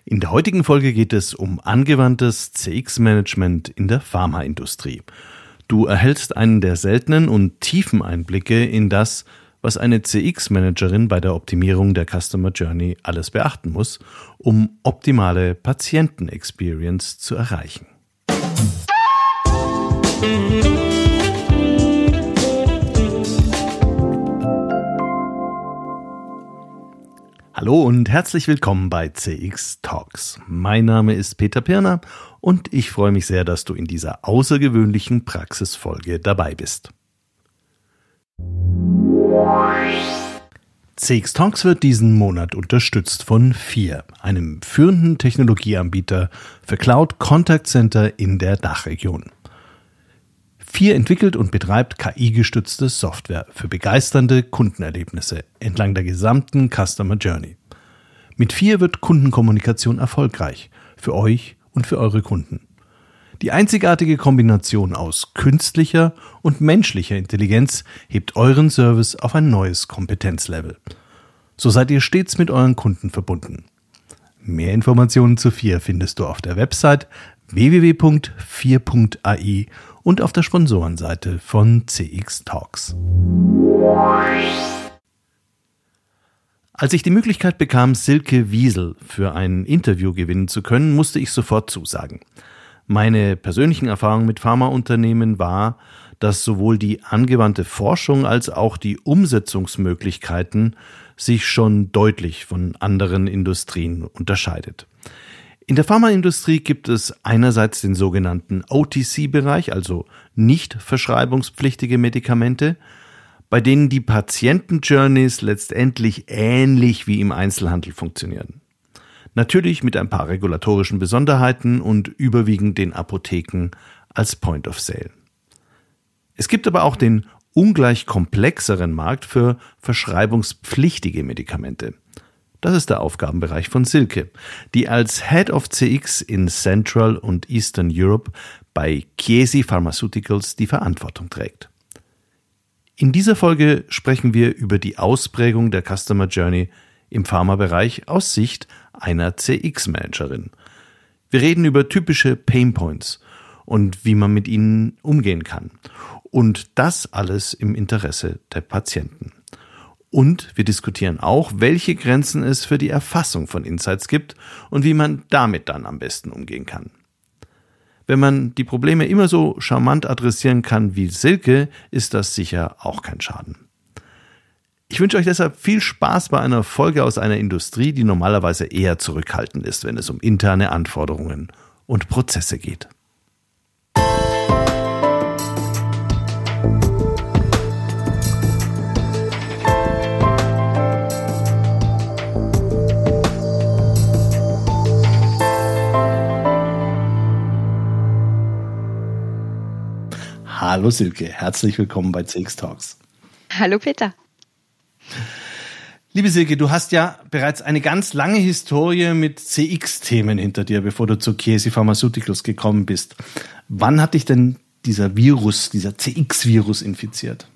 In der heutigen Folge geht es um angewandtes CX-Management in der Pharmaindustrie. Du erhältst einen der seltenen und tiefen Einblicke in das, was eine CX-Managerin bei der Optimierung der Customer Journey alles beachten muss, um optimale Patienten-Experience zu erreichen. Hallo und herzlich willkommen bei CX Talks. Mein Name ist Peter Pirner und ich freue mich sehr, dass du in dieser außergewöhnlichen Praxisfolge dabei bist. CX Talks wird diesen Monat unterstützt von FIR, einem führenden Technologieanbieter für Cloud Contact Center in der Dachregion. FIR entwickelt und betreibt KI-gestützte Software für begeisternde Kundenerlebnisse entlang der gesamten Customer Journey. Mit FIR wird Kundenkommunikation erfolgreich, für euch und für eure Kunden. Die einzigartige Kombination aus künstlicher und menschlicher Intelligenz hebt euren Service auf ein neues Kompetenzlevel. So seid ihr stets mit euren Kunden verbunden. Mehr Informationen zu FIR findest du auf der Website www.fir.ai und auf der Sponsorenseite von CX Talks. Als ich die Möglichkeit bekam, Silke Wiesel für ein Interview gewinnen zu können, musste ich sofort zusagen. Meine persönlichen Erfahrungen mit Pharmaunternehmen war, dass sowohl die angewandte Forschung als auch die Umsetzungsmöglichkeiten sich schon deutlich von anderen Industrien unterscheidet. In der Pharmaindustrie gibt es einerseits den sogenannten OTC-Bereich, also nicht verschreibungspflichtige Medikamente, bei denen die Patienten-Journeys letztendlich ähnlich wie im Einzelhandel funktionieren. Natürlich mit ein paar regulatorischen Besonderheiten und überwiegend den Apotheken als Point of Sale. Es gibt aber auch den ungleich komplexeren Markt für verschreibungspflichtige Medikamente. Das ist der Aufgabenbereich von Silke, die als Head of CX in Central und Eastern Europe bei Chiesi Pharmaceuticals die Verantwortung trägt. In dieser Folge sprechen wir über die Ausprägung der Customer Journey im Pharmabereich aus Sicht einer CX-Managerin. Wir reden über typische Painpoints und wie man mit ihnen umgehen kann. Und das alles im Interesse der Patienten. Und wir diskutieren auch, welche Grenzen es für die Erfassung von Insights gibt und wie man damit dann am besten umgehen kann. Wenn man die Probleme immer so charmant adressieren kann wie Silke, ist das sicher auch kein Schaden. Ich wünsche euch deshalb viel Spaß bei einer Folge aus einer Industrie, die normalerweise eher zurückhaltend ist, wenn es um interne Anforderungen und Prozesse geht. Hallo Silke, herzlich willkommen bei CX Talks. Hallo Peter. Liebe Silke, du hast ja bereits eine ganz lange Historie mit CX-Themen hinter dir, bevor du zu Chiesi Pharmaceuticals gekommen bist. Wann hat dich denn dieser CX-Virus infiziert?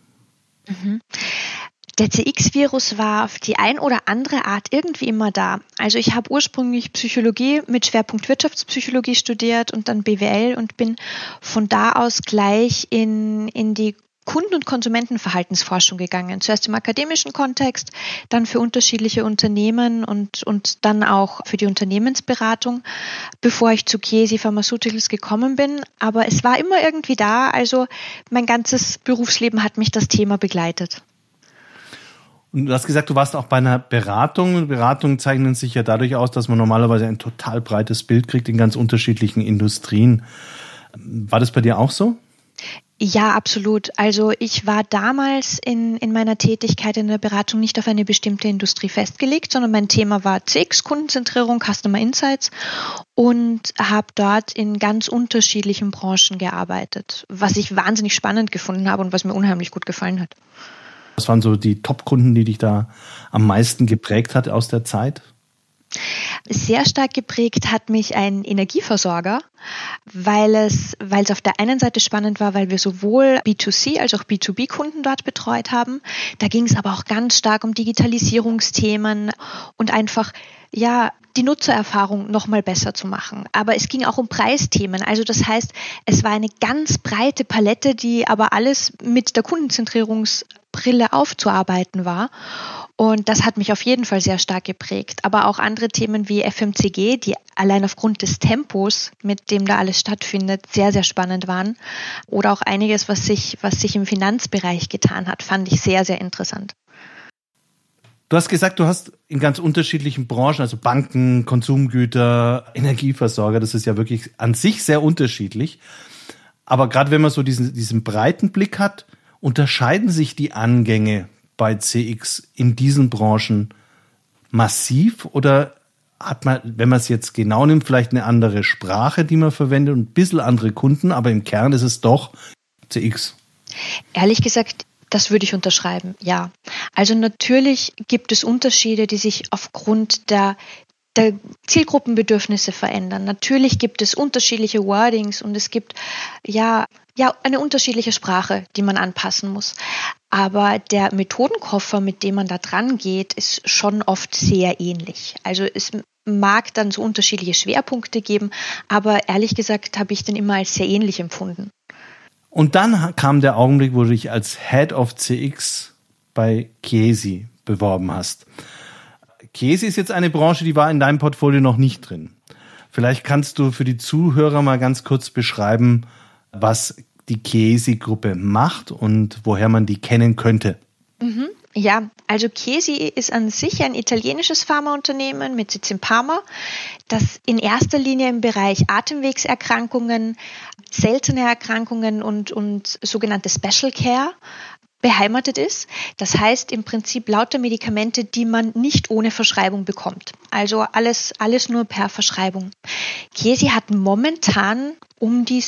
Der CX-Virus war auf die ein oder andere Art irgendwie immer da. Also ich habe ursprünglich Psychologie mit Schwerpunkt Wirtschaftspsychologie studiert und dann BWL und bin von da aus gleich in die Kunden- und Konsumentenverhaltensforschung gegangen. Zuerst im akademischen Kontext, dann für unterschiedliche Unternehmen und dann auch für die Unternehmensberatung, bevor ich zu Chiesi Pharmaceuticals gekommen bin. Aber es war immer irgendwie da, also mein ganzes Berufsleben hat mich das Thema begleitet. Und du hast gesagt, du warst auch bei einer Beratung. Beratungen zeichnen sich ja dadurch aus, dass man normalerweise ein total breites Bild kriegt in ganz unterschiedlichen Industrien. War das bei dir auch so? Ja, absolut. Also ich war damals in meiner Tätigkeit in der Beratung nicht auf eine bestimmte Industrie festgelegt, sondern mein Thema war CX, Kundenzentrierung, Customer Insights und habe dort in ganz unterschiedlichen Branchen gearbeitet, was ich wahnsinnig spannend gefunden habe und was mir unheimlich gut gefallen hat. Was waren so die Top-Kunden, die dich da am meisten geprägt hat aus der Zeit? Sehr stark geprägt hat mich ein Energieversorger, weil es auf der einen Seite spannend war, weil wir sowohl B2C als auch B2B-Kunden dort betreut haben. Da ging es aber auch ganz stark um Digitalisierungsthemen und einfach, ja, die Nutzererfahrung noch mal besser zu machen. Aber es ging auch um Preisthemen. Also das heißt, es war eine ganz breite Palette, die aber alles mit der Kundenzentrierungsbrille aufzuarbeiten war. Und das hat mich auf jeden Fall sehr stark geprägt. Aber auch andere Themen wie FMCG, die allein aufgrund des Tempos, mit dem da alles stattfindet, sehr, sehr spannend waren. Oder auch einiges, was sich im Finanzbereich getan hat, fand ich sehr, sehr interessant. Du hast gesagt, du hast in ganz unterschiedlichen Branchen, also Banken, Konsumgüter, Energieversorger, das ist ja wirklich an sich sehr unterschiedlich. Aber gerade wenn man so diesen breiten Blick hat, unterscheiden sich die Angänge bei CX in diesen Branchen massiv oder hat man, wenn man es jetzt genau nimmt, vielleicht eine andere Sprache, die man verwendet und ein bisschen andere Kunden, aber im Kern ist es doch CX? Ehrlich gesagt, das würde ich unterschreiben, ja. Also natürlich gibt es Unterschiede, die sich aufgrund der Zielgruppenbedürfnisse verändern. Natürlich gibt es unterschiedliche Wordings und es gibt ja eine unterschiedliche Sprache, die man anpassen muss. Aber der Methodenkoffer, mit dem man da dran geht, ist schon oft sehr ähnlich. Also es mag dann so unterschiedliche Schwerpunkte geben, aber ehrlich gesagt habe ich den immer als sehr ähnlich empfunden. Und dann kam der Augenblick, wo du dich als Head of CX bei Chiesi beworben hast. Chiesi ist jetzt eine Branche, die war in deinem Portfolio noch nicht drin. Vielleicht kannst du für die Zuhörer mal ganz kurz beschreiben, was die Chiesi-Gruppe macht und woher man die kennen könnte. Ja, also Chiesi ist an sich ein italienisches Pharmaunternehmen mit Sitz in Parma, das in erster Linie im Bereich Atemwegserkrankungen, seltene Erkrankungen und sogenannte Special Care beheimatet ist. Das heißt im Prinzip lauter Medikamente, die man nicht ohne Verschreibung bekommt. Also alles nur per Verschreibung. Chiesi hat momentan um die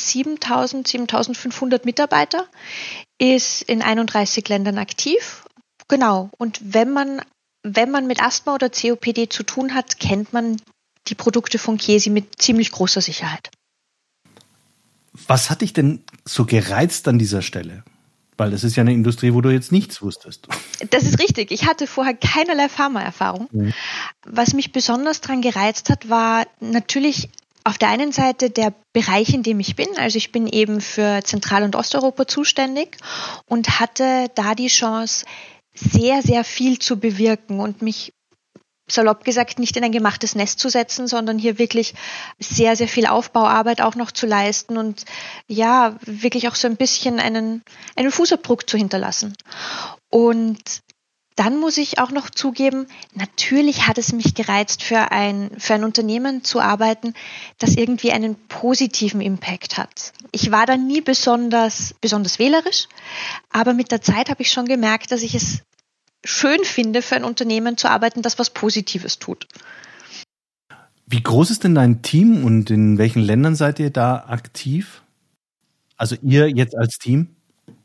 7.500 Mitarbeiter, ist in 31 Ländern aktiv. Genau. Und wenn man mit Asthma oder COPD zu tun hat, kennt man die Produkte von Chiesi mit ziemlich großer Sicherheit. Was hat dich denn so gereizt an dieser Stelle? Weil das ist ja eine Industrie, wo du jetzt nichts wusstest. Das ist richtig. Ich hatte vorher keinerlei Pharmaerfahrung. Was mich besonders daran gereizt hat, war natürlich auf der einen Seite der Bereich, in dem ich bin. Also ich bin eben für Zentral- und Osteuropa zuständig und hatte da die Chance, sehr, sehr viel zu bewirken und mich, salopp gesagt, nicht in ein gemachtes Nest zu setzen, sondern hier wirklich sehr, sehr viel Aufbauarbeit auch noch zu leisten und ja, wirklich auch so ein bisschen einen Fußabdruck zu hinterlassen. Und dann muss ich auch noch zugeben, natürlich hat es mich gereizt, für ein Unternehmen zu arbeiten, das irgendwie einen positiven Impact hat. Ich war da nie besonders wählerisch, aber mit der Zeit habe ich schon gemerkt, dass ich es schön finde, für ein Unternehmen zu arbeiten, das was Positives tut. Wie groß ist denn dein Team und in welchen Ländern seid ihr da aktiv? Also ihr jetzt als Team?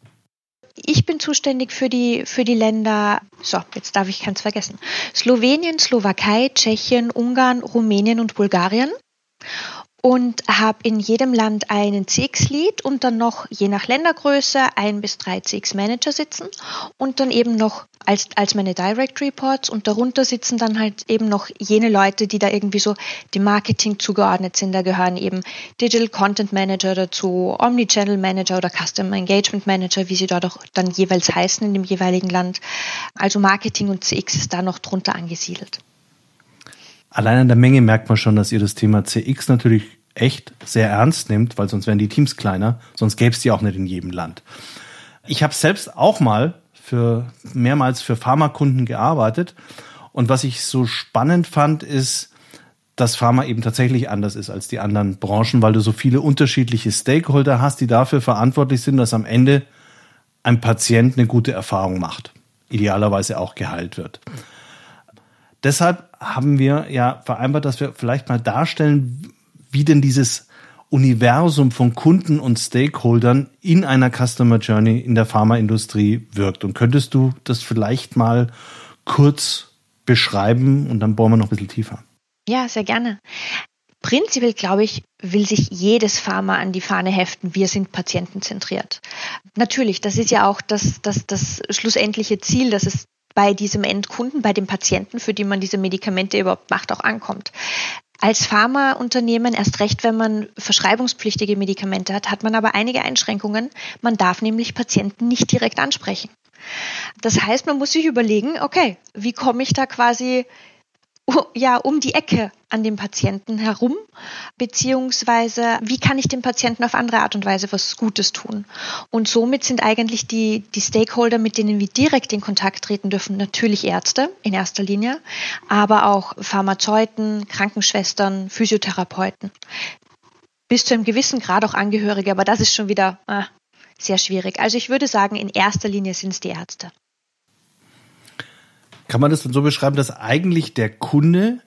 Ich bin zuständig für die Länder, jetzt darf ich keins vergessen, Slowenien, Slowakei, Tschechien, Ungarn, Rumänien und Bulgarien. Und habe in jedem Land einen CX-Lead und dann noch, je nach Ländergröße, 1 bis 3 CX-Manager sitzen und dann eben noch als meine Direct Reports und darunter sitzen dann halt eben noch jene Leute, die da irgendwie so dem Marketing zugeordnet sind. Da gehören eben Digital Content Manager dazu, Omnichannel Manager oder Customer Engagement Manager, wie sie dort auch dann jeweils heißen in dem jeweiligen Land. Also Marketing und CX ist da noch drunter angesiedelt. Allein an der Menge merkt man schon, dass ihr das Thema CX natürlich echt sehr ernst nehmt, weil sonst wären die Teams kleiner, sonst gäbe es die auch nicht in jedem Land. Ich habe selbst auch mal mehrmals für Pharmakunden gearbeitet und was ich so spannend fand, ist, dass Pharma eben tatsächlich anders ist als die anderen Branchen, weil du so viele unterschiedliche Stakeholder hast, die dafür verantwortlich sind, dass am Ende ein Patient eine gute Erfahrung macht, idealerweise auch geheilt wird. Deshalb haben wir ja vereinbart, dass wir vielleicht mal darstellen, wie denn dieses Universum von Kunden und Stakeholdern in einer Customer Journey in der Pharmaindustrie wirkt. Und könntest du das vielleicht mal kurz beschreiben und dann bohren wir noch ein bisschen tiefer? Ja, sehr gerne. Prinzipiell, glaube ich, will sich jedes Pharma an die Fahne heften, wir sind patientenzentriert. Natürlich, das ist ja auch das schlussendliche Ziel, dass es bei diesem Endkunden, bei dem Patienten, für den man diese Medikamente überhaupt macht, auch ankommt. Als Pharmaunternehmen, erst recht, wenn man verschreibungspflichtige Medikamente hat, hat man aber einige Einschränkungen. Man darf nämlich Patienten nicht direkt ansprechen. Das heißt, man muss sich überlegen, okay, wie komme ich da quasi um die Ecke an dem Patienten herum, beziehungsweise wie kann ich dem Patienten auf andere Art und Weise was Gutes tun. Und somit sind eigentlich die Stakeholder, mit denen wir direkt in Kontakt treten dürfen, natürlich Ärzte in erster Linie, aber auch Pharmazeuten, Krankenschwestern, Physiotherapeuten. Bis zu einem gewissen Grad auch Angehörige, aber das ist schon wieder sehr schwierig. Also ich würde sagen, in erster Linie sind es die Ärzte. Kann man das dann so beschreiben, dass eigentlich der Kunde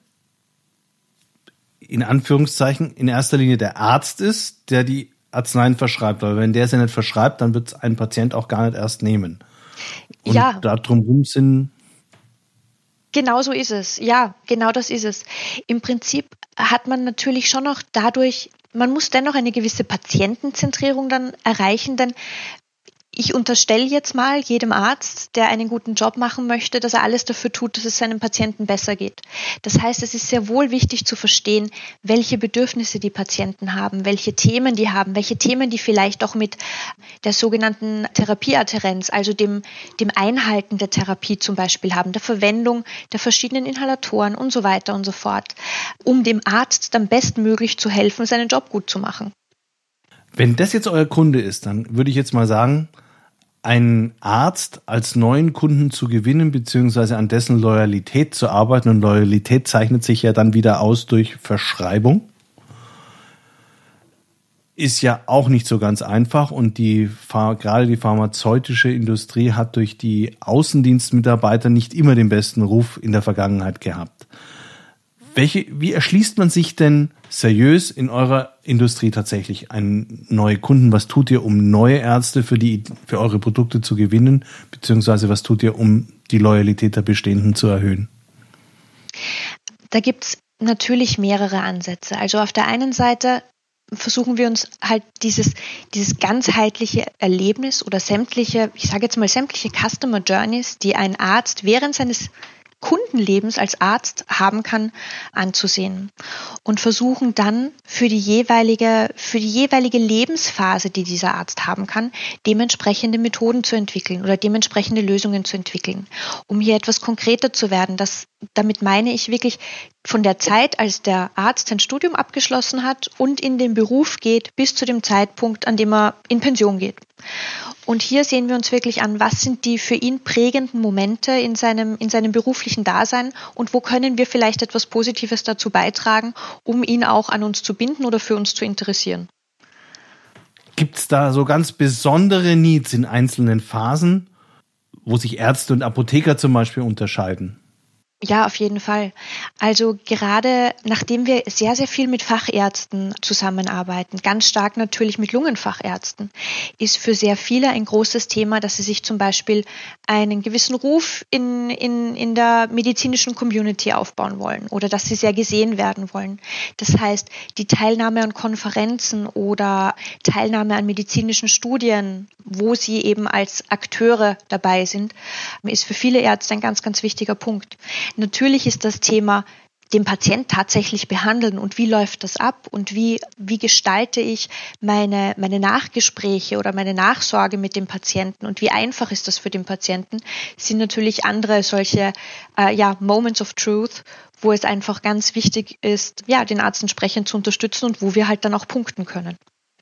in Anführungszeichen in erster Linie der Arzt ist, der die Arzneien verschreibt? Weil wenn der sie nicht verschreibt, dann wird es ein Patient auch gar nicht erst nehmen. Und da drumherum sind... Genau so ist es. Ja, genau das ist es. Im Prinzip hat man natürlich schon noch dadurch, man muss dennoch eine gewisse Patientenzentrierung dann erreichen, denn ich unterstelle jetzt mal jedem Arzt, der einen guten Job machen möchte, dass er alles dafür tut, dass es seinem Patienten besser geht. Das heißt, es ist sehr wohl wichtig zu verstehen, welche Bedürfnisse die Patienten haben, welche Themen die haben, welche Themen die vielleicht auch mit der sogenannten Therapieadhärenz, also dem Einhalten der Therapie zum Beispiel haben, der Verwendung der verschiedenen Inhalatoren und so weiter und so fort, um dem Arzt dann bestmöglich zu helfen, seinen Job gut zu machen. Wenn das jetzt euer Kunde ist, dann würde ich jetzt mal sagen, einen Arzt als neuen Kunden zu gewinnen, beziehungsweise an dessen Loyalität zu arbeiten. Und Loyalität zeichnet sich ja dann wieder aus durch Verschreibung. Ist ja auch nicht so ganz einfach. Und gerade die pharmazeutische Industrie hat durch die Außendienstmitarbeiter nicht immer den besten Ruf in der Vergangenheit gehabt. Wie erschließt man sich denn seriös in eurer Industrie tatsächlich einen neuen Kunden? Was tut ihr, um neue Ärzte für eure Produkte zu gewinnen? Beziehungsweise was tut ihr, um die Loyalität der Bestehenden zu erhöhen? Da gibt es natürlich mehrere Ansätze. Also auf der einen Seite versuchen wir uns halt dieses ganzheitliche Erlebnis oder sämtliche Customer Journeys, die ein Arzt während seines Kundenlebens als Arzt haben kann, anzusehen und versuchen dann für die jeweilige Lebensphase, die dieser Arzt haben kann, dementsprechende Methoden zu entwickeln oder dementsprechende Lösungen zu entwickeln. Um hier etwas konkreter zu werden, damit meine ich wirklich von der Zeit, als der Arzt sein Studium abgeschlossen hat und in den Beruf geht, bis zu dem Zeitpunkt, an dem er in Pension geht. Und hier sehen wir uns wirklich an, was sind die für ihn prägenden Momente in seinem beruflichen Dasein und wo können wir vielleicht etwas Positives dazu beitragen, um ihn auch an uns zu binden oder für uns zu interessieren. Gibt es da so ganz besondere Needs in einzelnen Phasen, wo sich Ärzte und Apotheker zum Beispiel unterscheiden? Ja, auf jeden Fall. Also gerade nachdem wir sehr, sehr viel mit Fachärzten zusammenarbeiten, ganz stark natürlich mit Lungenfachärzten, ist für sehr viele ein großes Thema, dass sie sich zum Beispiel einen gewissen Ruf in der medizinischen Community aufbauen wollen oder dass sie sehr gesehen werden wollen. Das heißt, die Teilnahme an Konferenzen oder Teilnahme an medizinischen Studien, wo sie eben als Akteure dabei sind, ist für viele Ärzte ein ganz, ganz wichtiger Punkt. Natürlich ist das Thema den Patient tatsächlich behandeln und wie läuft das ab und wie gestalte ich meine Nachgespräche oder meine Nachsorge mit dem Patienten und wie einfach ist das für den Patienten, sind natürlich andere solche Moments of Truth, wo es einfach ganz wichtig ist, den Arzt entsprechend zu unterstützen und wo wir halt dann auch punkten können.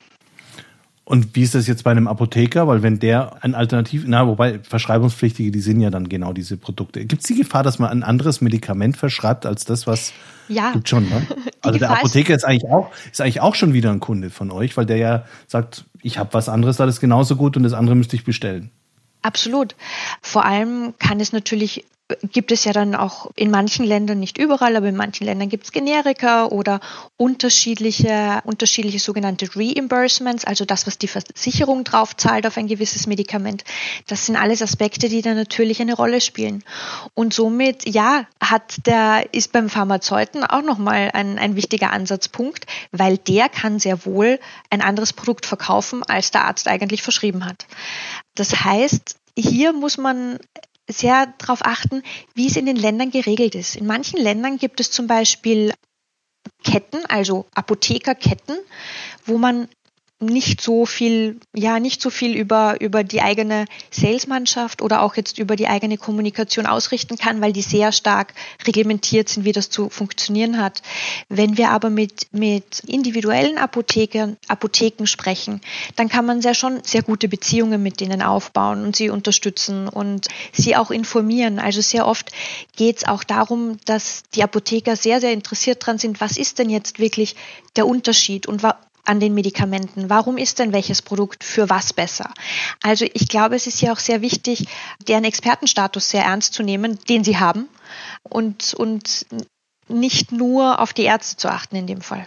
Und wie ist das jetzt bei einem Apotheker? Weil wenn der ein wobei Verschreibungspflichtige, die sind ja dann genau diese Produkte. Gibt es die Gefahr, dass man ein anderes Medikament verschreibt als das, was gibt schon, ne? Also der Apotheker ist eigentlich auch schon wieder ein Kunde von euch, weil der ja sagt, ich habe was anderes, das ist genauso gut und das andere müsste ich bestellen. Absolut. Vor allem kann es natürlich gibt es ja dann auch in manchen Ländern, nicht überall, aber in manchen Ländern gibt es Generika oder unterschiedliche sogenannte Reimbursements, also das, was die Versicherung drauf zahlt auf ein gewisses Medikament. Das sind alles Aspekte, die da natürlich eine Rolle spielen. Und somit, ist beim Pharmazeuten auch nochmal ein wichtiger Ansatzpunkt, weil der kann sehr wohl ein anderes Produkt verkaufen, als der Arzt eigentlich verschrieben hat. Das heißt, hier muss man sehr darauf achten, wie es in den Ländern geregelt ist. In manchen Ländern gibt es zum Beispiel Ketten, also Apothekerketten, wo man nicht so viel über die eigene Salesmannschaft oder auch jetzt über die eigene Kommunikation ausrichten kann, weil die sehr stark reglementiert sind, wie das zu funktionieren hat. Wenn wir aber mit individuellen Apotheken sprechen, dann kann man schon sehr gute Beziehungen mit denen aufbauen und sie unterstützen und sie auch informieren. Also sehr oft geht es auch darum, dass die Apotheker sehr, sehr interessiert daran sind, was ist denn jetzt wirklich der Unterschied und an den Medikamenten. Warum ist denn welches Produkt für was besser? Also ich glaube, es ist ja auch sehr wichtig, deren Expertenstatus sehr ernst zu nehmen, den sie haben und nicht nur auf die Ärzte zu achten in dem Fall.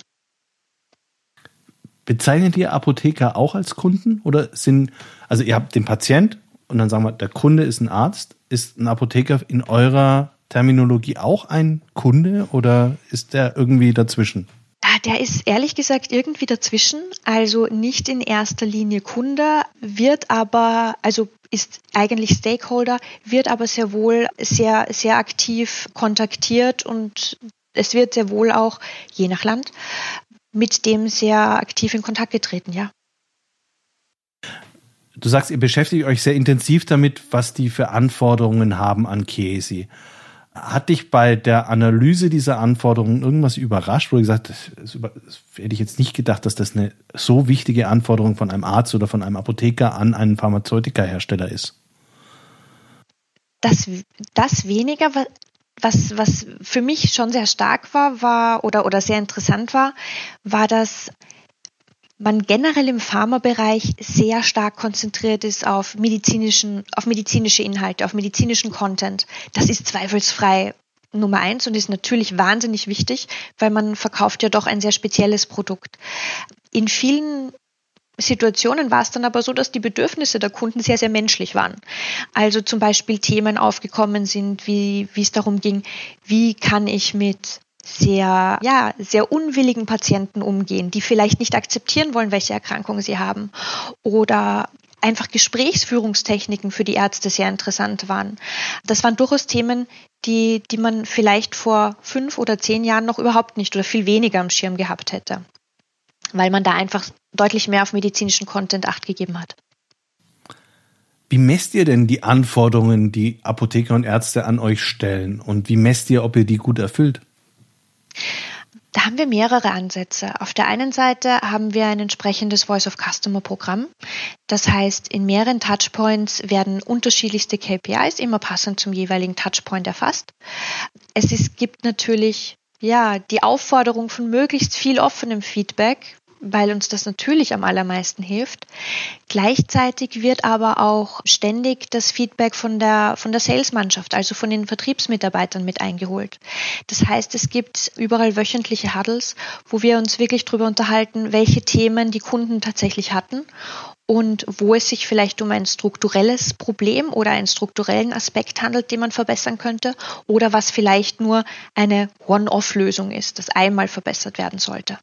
Bezeichnet ihr Apotheker auch als Kunden? Oder also ihr habt den Patient und dann sagen wir, der Kunde ist ein Arzt. Ist ein Apotheker in eurer Terminologie auch ein Kunde oder ist der irgendwie dazwischen? Der ist ehrlich gesagt irgendwie dazwischen, also nicht in erster Linie Kunde, ist eigentlich Stakeholder, wird aber sehr wohl sehr, sehr aktiv kontaktiert und es wird sehr wohl auch, je nach Land, mit dem sehr aktiv in Kontakt getreten, ja. Du sagst, ihr beschäftigt euch sehr intensiv damit, was die für Anforderungen haben an Chiesi. Hat dich bei der Analyse dieser Anforderungen irgendwas überrascht, wo du gesagt hast, das hätte ich jetzt nicht gedacht, dass das eine so wichtige Anforderung von einem Arzt oder von einem Apotheker an einen Pharmazeutikahersteller ist? Das weniger, was für mich schon sehr stark war oder sehr interessant war, dass man generell im Pharmabereich sehr stark konzentriert ist auf medizinische Inhalte, auf medizinischen Content. Das ist zweifelsfrei Nummer 1 und ist natürlich wahnsinnig wichtig, weil man verkauft ja doch ein sehr spezielles Produkt. In vielen Situationen war es dann aber so, dass die Bedürfnisse der Kunden sehr, sehr menschlich waren. Also zum Beispiel Themen aufgekommen sind, wie es darum ging, wie kann ich mit sehr unwilligen Patienten umgehen, die vielleicht nicht akzeptieren wollen, welche Erkrankung sie haben. Oder einfach Gesprächsführungstechniken für die Ärzte sehr interessant waren. Das waren durchaus Themen, die man vielleicht vor 5 oder 10 Jahren noch überhaupt nicht oder viel weniger am Schirm gehabt hätte, weil man da einfach deutlich mehr auf medizinischen Content Acht gegeben hat. Wie messt ihr denn die Anforderungen, die Apotheker und Ärzte an euch stellen? Und wie messt ihr, ob ihr die gut erfüllt? Da haben wir mehrere Ansätze. Auf der einen Seite haben wir ein entsprechendes Voice-of-Customer-Programm. Das heißt, in mehreren Touchpoints werden unterschiedlichste KPIs immer passend zum jeweiligen Touchpoint erfasst. Gibt natürlich die Aufforderung von möglichst viel offenem Feedback, weil uns das natürlich am allermeisten hilft. Gleichzeitig wird aber auch ständig das Feedback von der Sales-Mannschaft, also von den Vertriebsmitarbeitern mit eingeholt. Das heißt, es gibt überall wöchentliche Huddles, wo wir uns wirklich darüber unterhalten, welche Themen die Kunden tatsächlich hatten und wo es sich vielleicht um ein strukturelles Problem oder einen strukturellen Aspekt handelt, den man verbessern könnte oder was vielleicht nur eine One-Off-Lösung ist, das einmal verbessert werden sollte.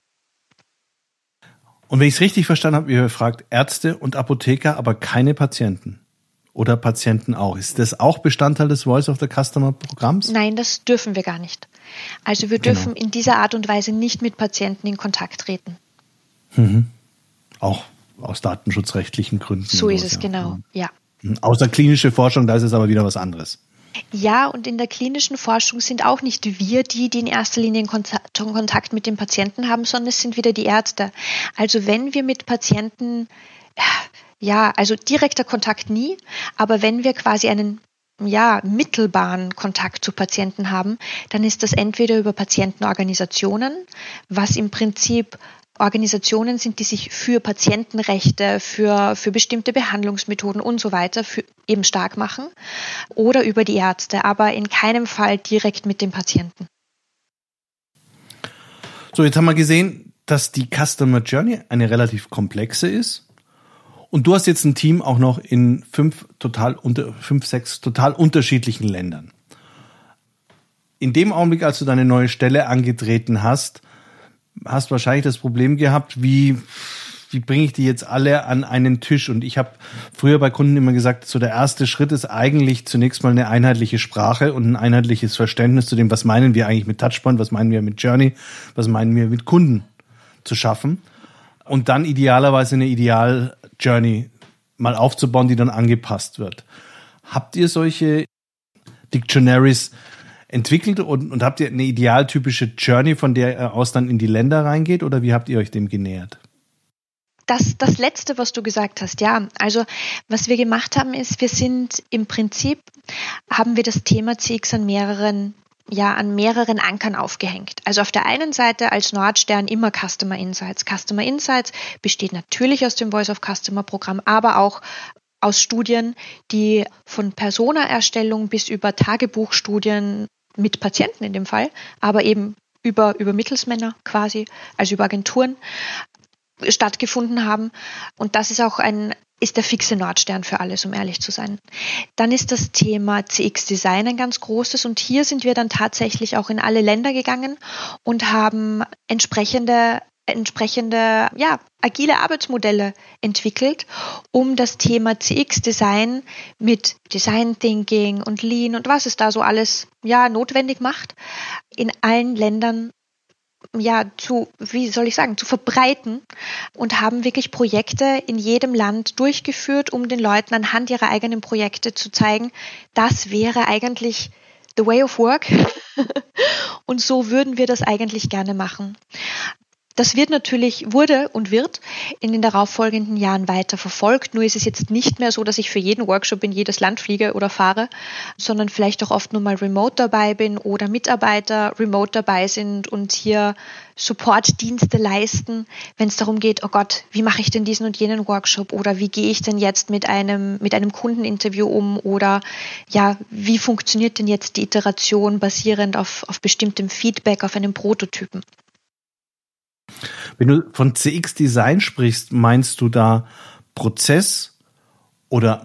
Und wenn ich es richtig verstanden habe, ihr fragt Ärzte und Apotheker, aber keine Patienten. Oder Patienten auch. Ist das auch Bestandteil des Voice of the Customer Programms? Nein, das dürfen wir gar nicht. Also wir dürfen in dieser Art und Weise nicht mit Patienten in Kontakt treten. Mhm. Auch aus datenschutzrechtlichen Gründen. So ist es, genau, ja. Außer klinische Forschung, da ist es aber wieder was anderes. Ja, und in der klinischen Forschung sind auch nicht wir die in erster Linie Kontakt mit dem Patienten haben, sondern es sind wieder die Ärzte. Also wenn wir mit Patienten, also direkter Kontakt nie, aber wenn wir quasi einen mittelbaren Kontakt zu Patienten haben, dann ist das entweder über Patientenorganisationen, was im Prinzip Organisationen sind, die sich für Patientenrechte, für bestimmte Behandlungsmethoden und so weiter eben stark machen, oder über die Ärzte, aber in keinem Fall direkt mit dem Patienten. So, jetzt haben wir gesehen, dass die Customer Journey eine relativ komplexe ist. Und du hast jetzt ein Team auch noch in 6 total unterschiedlichen Ländern. In dem Augenblick, als du deine neue Stelle angetreten hast, hast wahrscheinlich das Problem gehabt, wie bringe ich die jetzt alle an einen Tisch? Und ich habe früher bei Kunden immer gesagt, so der erste Schritt ist eigentlich zunächst mal eine einheitliche Sprache und ein einheitliches Verständnis zu dem, was meinen wir eigentlich mit Touchpoint, was meinen wir mit Journey, was meinen wir mit Kunden zu schaffen. Und dann idealerweise eine Ideal-Journey mal aufzubauen, die dann angepasst wird. Habt ihr solche Dictionaries entwickelt und habt ihr eine idealtypische Journey, von der aus dann in die Länder reingeht, oder wie habt ihr euch dem genähert? Das Letzte, was du gesagt hast, ja. Also was wir gemacht haben, ist, wir sind im Prinzip, haben wir das Thema CX an mehreren Ankern aufgehängt. Also auf der einen Seite als Nordstern immer Customer Insights. Customer Insights besteht natürlich aus dem Voice of Customer Programm, aber auch aus Studien, die von Persona-Erstellung bis über Tagebuchstudien mit Patienten in dem Fall, aber eben über Mittelsmänner quasi, also über Agenturen stattgefunden haben. Und das ist auch ist der fixe Nordstern für alles, um ehrlich zu sein. Dann ist das Thema CX-Design ein ganz großes, und hier sind wir dann tatsächlich auch in alle Länder gegangen und haben entsprechende agile Arbeitsmodelle entwickelt, um das Thema CX-Design mit Design Thinking und Lean und was es da so alles notwendig macht, in allen Ländern zu verbreiten, und haben wirklich Projekte in jedem Land durchgeführt, um den Leuten anhand ihrer eigenen Projekte zu zeigen, das wäre eigentlich the way of work und so würden wir das eigentlich gerne machen. Das wurde und wird in den darauffolgenden Jahren weiter verfolgt. Nur ist es jetzt nicht mehr so, dass ich für jeden Workshop in jedes Land fliege oder fahre, sondern vielleicht auch oft nur mal remote dabei bin oder Mitarbeiter remote dabei sind und hier Supportdienste leisten, wenn es darum geht, oh Gott, wie mache ich denn diesen und jenen Workshop, oder wie gehe ich denn jetzt mit einem Kundeninterview um, oder wie funktioniert denn jetzt die Iteration basierend auf bestimmtem Feedback, auf einem Prototypen. Wenn du von CX-Design sprichst, meinst du da Prozess oder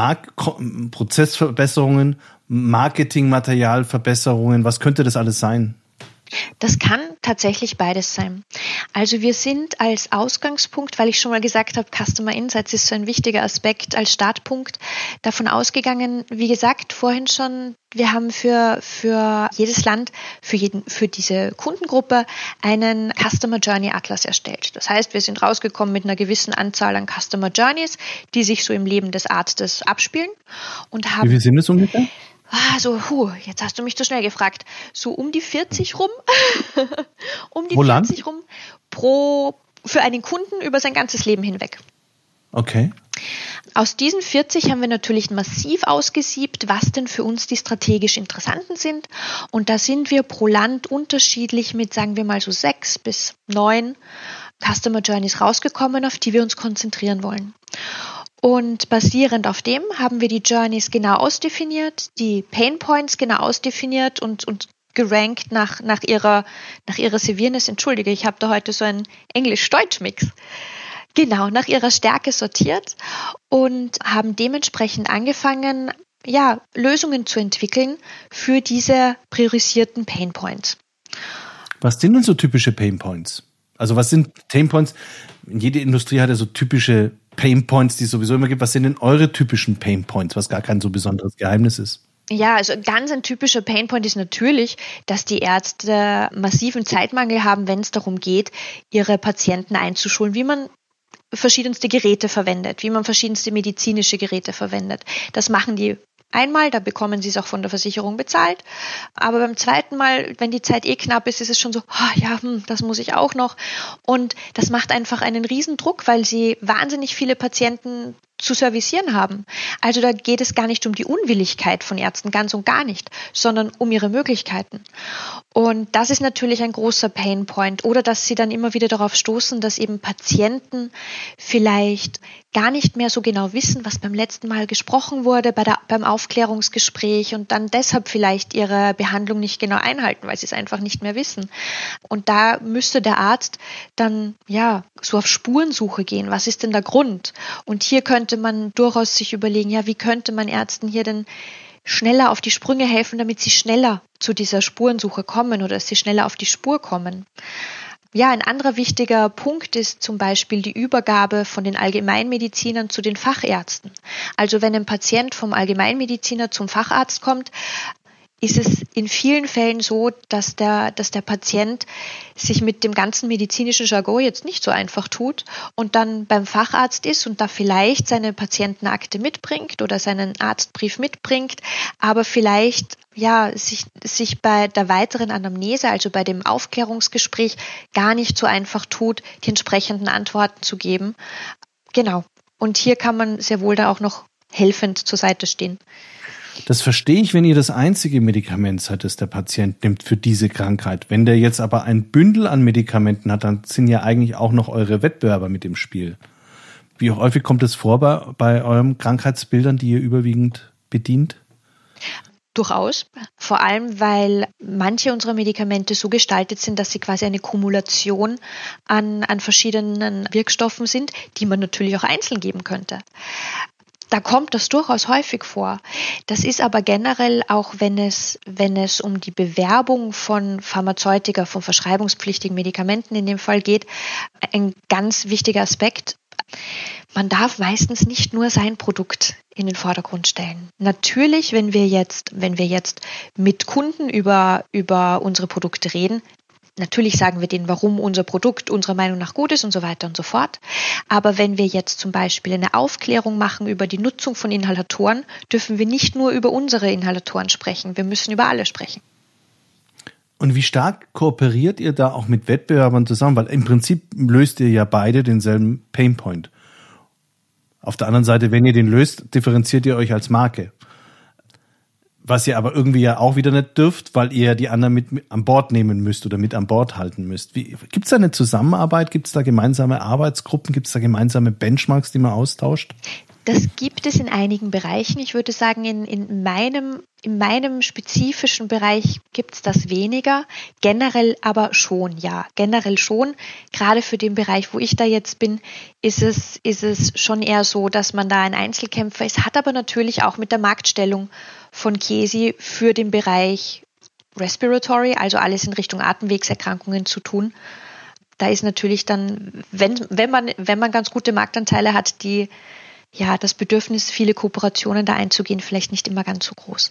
Prozessverbesserungen, Marketingmaterialverbesserungen? Was könnte das alles sein? Das kann tatsächlich beides sein. Also wir sind als Ausgangspunkt, weil ich schon mal gesagt habe, Customer Insights ist so ein wichtiger Aspekt als Startpunkt, davon ausgegangen, wie gesagt, vorhin schon, wir haben für jedes Land, für diese Kundengruppe einen Customer Journey Atlas erstellt. Das heißt, wir sind rausgekommen mit einer gewissen Anzahl an Customer Journeys, die sich so im Leben des Arztes abspielen, und haben. Wie viel sind es ungefähr? Jetzt hast du mich zu schnell gefragt. So um die 40 rum. Pro 40 rum für einen Kunden über sein ganzes Leben hinweg. Okay. Aus diesen 40 haben wir natürlich massiv ausgesiebt, was denn für uns die strategisch interessanten sind. Und da sind wir pro Land unterschiedlich mit, sagen wir mal, so 6 bis 9 Customer Journeys rausgekommen, auf die wir uns konzentrieren wollen. Und basierend auf dem haben wir die Journeys genau ausdefiniert, die Pain Points genau ausdefiniert und gerankt nach ihrer Seviernis. Entschuldige, ich habe da heute so einen Englisch-Deutsch-Mix. Genau, nach ihrer Stärke sortiert und haben dementsprechend angefangen, Lösungen zu entwickeln für diese priorisierten Pain Points. Was sind denn so typische Pain Points? Also was sind Pain Points? Jede Industrie hat ja so typische Pain Points, die es sowieso immer gibt. Was sind denn eure typischen Pain Points, was gar kein so besonderes Geheimnis ist? Ja, also ganz ein typischer Painpoint ist natürlich, dass die Ärzte massiven Zeitmangel haben, wenn es darum geht, ihre Patienten einzuschulen, wie man verschiedenste Geräte verwendet, wie man verschiedenste medizinische Geräte verwendet. Das machen die einmal, da bekommen sie es auch von der Versicherung bezahlt. Aber beim zweiten Mal, wenn die Zeit knapp ist, ist es schon so, das muss ich auch noch. Und das macht einfach einen Riesendruck, weil sie wahnsinnig viele Patienten zu servicieren haben. Also da geht es gar nicht um die Unwilligkeit von Ärzten, ganz und gar nicht, sondern um ihre Möglichkeiten. Und das ist natürlich ein großer Painpoint. Oder dass sie dann immer wieder darauf stoßen, dass eben Patienten vielleicht gar nicht mehr so genau wissen, was beim letzten Mal gesprochen wurde beim Aufklärungsgespräch und dann deshalb vielleicht ihre Behandlung nicht genau einhalten, weil sie es einfach nicht mehr wissen. Und da müsste der Arzt dann so auf Spurensuche gehen. Was ist denn der Grund? Und hier könnte man durchaus sich überlegen, wie könnte man Ärzten hier denn schneller auf die Sprünge helfen, damit sie schneller zu dieser Spurensuche kommen oder dass sie schneller auf die Spur kommen. Ja, ein anderer wichtiger Punkt ist zum Beispiel die Übergabe von den Allgemeinmedizinern zu den Fachärzten. Also wenn ein Patient vom Allgemeinmediziner zum Facharzt kommt, ist es in vielen Fällen so, dass der Patient sich mit dem ganzen medizinischen Jargon jetzt nicht so einfach tut und dann beim Facharzt ist und da vielleicht seine Patientenakte mitbringt oder seinen Arztbrief mitbringt, aber vielleicht sich bei der weiteren Anamnese, also bei dem Aufklärungsgespräch, gar nicht so einfach tut, die entsprechenden Antworten zu geben. Genau. Und hier kann man sehr wohl da auch noch helfend zur Seite stehen. Das verstehe ich, wenn ihr das einzige Medikament seid, das der Patient nimmt für diese Krankheit. Wenn der jetzt aber ein Bündel an Medikamenten hat, dann sind ja eigentlich auch noch eure Wettbewerber mit im Spiel. Wie häufig kommt es vor bei euren Krankheitsbildern, die ihr überwiegend bedient? Durchaus, vor allem, weil manche unserer Medikamente so gestaltet sind, dass sie quasi eine Kumulation an verschiedenen Wirkstoffen sind, die man natürlich auch einzeln geben könnte. Da kommt das durchaus häufig vor. Das ist aber generell auch, wenn es um die Bewerbung von Pharmazeutika, von verschreibungspflichtigen Medikamenten in dem Fall geht, ein ganz wichtiger Aspekt. Man darf meistens nicht nur sein Produkt in den Vordergrund stellen. Natürlich, wenn wir jetzt mit Kunden über unsere Produkte reden, natürlich sagen wir denen, warum unser Produkt unserer Meinung nach gut ist und so weiter und so fort. Aber wenn wir jetzt zum Beispiel eine Aufklärung machen über die Nutzung von Inhalatoren, dürfen wir nicht nur über unsere Inhalatoren sprechen. Wir müssen über alle sprechen. Und wie stark kooperiert ihr da auch mit Wettbewerbern zusammen? Weil im Prinzip löst ihr ja beide denselben Painpoint. Auf der anderen Seite, wenn ihr den löst, differenziert ihr euch als Marke. Was ihr aber irgendwie ja auch wieder nicht dürft, weil ihr die anderen mit an Bord nehmen müsst oder mit an Bord halten müsst. Gibt es da eine Zusammenarbeit? Gibt es da gemeinsame Arbeitsgruppen? Gibt es da gemeinsame Benchmarks, die man austauscht? Das gibt es in einigen Bereichen. Ich würde sagen, in meinem spezifischen Bereich gibt es das weniger. Generell aber schon, ja. Generell schon. Gerade für den Bereich, wo ich da jetzt bin, ist es schon eher so, dass man da ein Einzelkämpfer ist. Hat aber natürlich auch mit der Marktstellung von Chiesi für den Bereich Respiratory, also alles in Richtung Atemwegserkrankungen zu tun. Da ist natürlich dann, wenn man ganz gute Marktanteile hat, das Bedürfnis, viele Kooperationen da einzugehen, vielleicht nicht immer ganz so groß.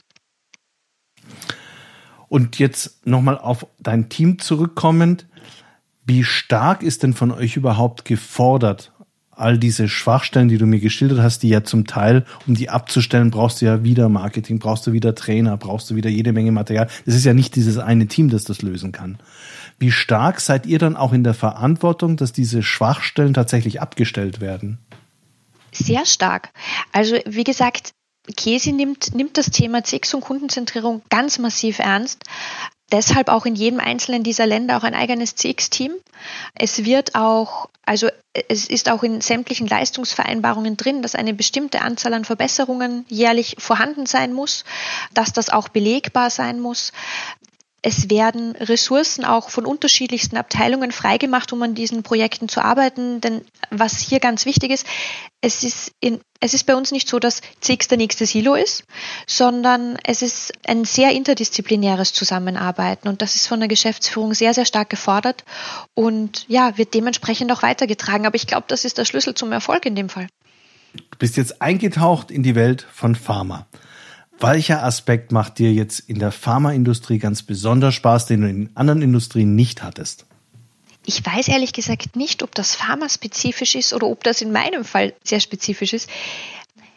Und jetzt nochmal auf dein Team zurückkommend. Wie stark ist denn von euch überhaupt gefordert? All diese Schwachstellen, die du mir geschildert hast, die ja zum Teil, um die abzustellen, brauchst du ja wieder Marketing, brauchst du wieder Trainer, brauchst du wieder jede Menge Material. Es ist ja nicht dieses eine Team, das das lösen kann. Wie stark seid ihr dann auch in der Verantwortung, dass diese Schwachstellen tatsächlich abgestellt werden? Sehr stark. Also wie gesagt, Chiesi nimmt das Thema CX und Kundenzentrierung ganz massiv ernst. Deshalb auch in jedem einzelnen dieser Länder auch ein eigenes CX-Team. Es ist auch in sämtlichen Leistungsvereinbarungen drin, dass eine bestimmte Anzahl an Verbesserungen jährlich vorhanden sein muss, dass das auch belegbar sein muss. Es werden Ressourcen auch von unterschiedlichsten Abteilungen freigemacht, um an diesen Projekten zu arbeiten. Denn was hier ganz wichtig ist, es ist bei uns nicht so, dass CX der nächste Silo ist, sondern es ist ein sehr interdisziplinäres Zusammenarbeiten. Und das ist von der Geschäftsführung sehr, sehr stark gefordert und wird dementsprechend auch weitergetragen. Aber ich glaube, das ist der Schlüssel zum Erfolg in dem Fall. Du bist jetzt eingetaucht in die Welt von Pharma. Welcher Aspekt macht dir jetzt in der Pharmaindustrie ganz besonders Spaß, den du in anderen Industrien nicht hattest? Ich weiß ehrlich gesagt nicht, ob das pharmaspezifisch ist oder ob das in meinem Fall sehr spezifisch ist.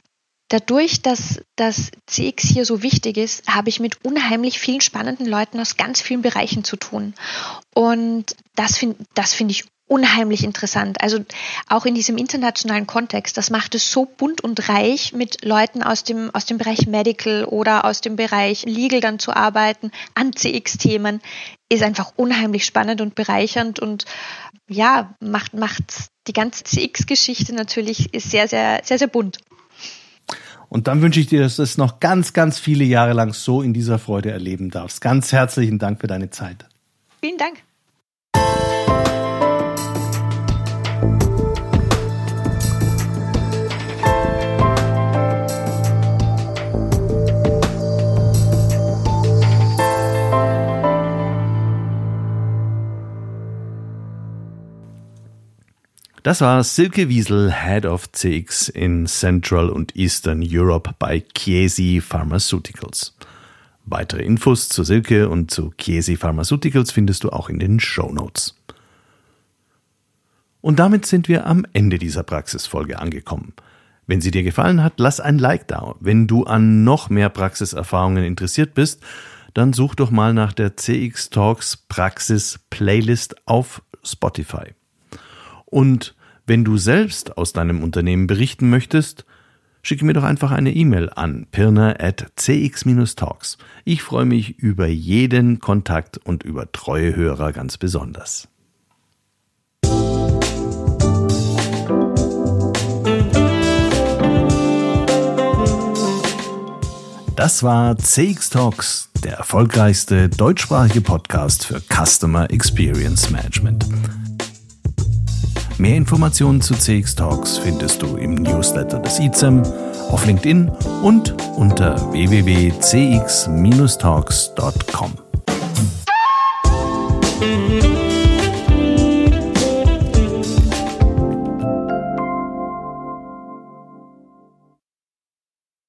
Dadurch, dass das CX hier so wichtig ist, habe ich mit unheimlich vielen spannenden Leuten aus ganz vielen Bereichen zu tun. Und das finde ich unheimlich interessant. Also auch in diesem internationalen Kontext, das macht es so bunt und reich, mit Leuten aus dem Bereich Medical oder aus dem Bereich Legal dann zu arbeiten, an CX-Themen, ist einfach unheimlich spannend und bereichernd und ja, macht die ganze CX-Geschichte natürlich ist sehr, sehr, sehr, sehr bunt. Und dann wünsche ich dir, dass du es noch ganz, ganz viele Jahre lang so in dieser Freude erleben darfst. Ganz herzlichen Dank für deine Zeit. Vielen Dank. Das war Silke Wiesel, Head of CX in Central und Eastern Europe bei Chiesi Pharmaceuticals. Weitere Infos zu Silke und zu Chiesi Pharmaceuticals findest du auch in den Shownotes. Und damit sind wir am Ende dieser Praxisfolge angekommen. Wenn sie dir gefallen hat, lass ein Like da. Wenn du an noch mehr Praxiserfahrungen interessiert bist, dann such doch mal nach der CX Talks Praxis Playlist auf Spotify. Und wenn du selbst aus deinem Unternehmen berichten möchtest, schicke mir doch einfach eine E-Mail an pirna@cx-talks. Ich freue mich über jeden Kontakt und über treue Hörer ganz besonders. Das war CX Talks, der erfolgreichste deutschsprachige Podcast für Customer Experience Management. Mehr Informationen zu CX Talks findest du im Newsletter des ICEM, auf LinkedIn und unter www.cx-talks.com.